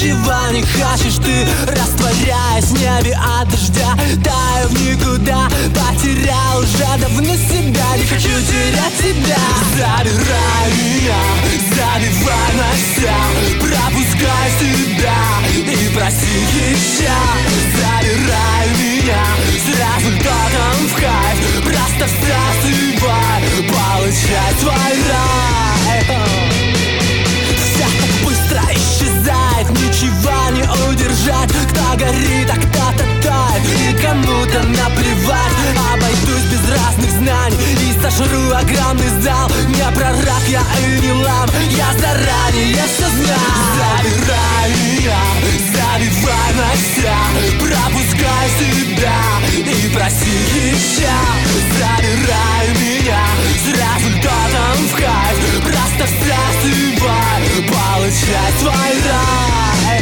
ничего не хочешь ты, растворяясь в небе от дождя. Таю в никуда, потерял уже давно себя. Не хочу терять тебя. Забирай меня, забивай на все, пропускай себя и проси еще. Забирай меня с результатом в кайф, просто встрясывай, получай свой рай. Все так быстро исчезает, ничего не удержать. Кто горит, а кто-то тает, и кому-то наплевать. Обойдусь без разных знаний и сожру огромный зал. Не прораб я и не лам, я заранее все знаю. Забирай меня, забивай на все, пропускай себя и проси еще. Забирай меня с результатом в кайф, просто встрясывай, получай свой рай.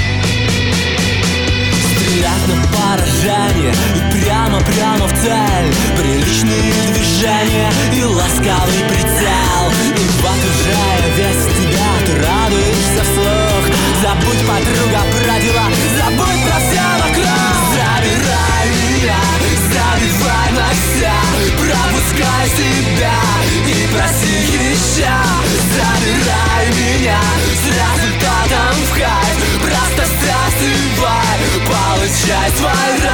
Стрелять на поражение и прямо в цель. Приличные движения и ласковый прицел. И вот уже я весь тебя, ты радуешься вслух. Забудь, подруга, про дела, забудь про все вокруг. Забирай меня, забивай на все, пропускай себя и проси еще. Забирай меня с результатом в кайф, просто встрясывай, получай свой рай.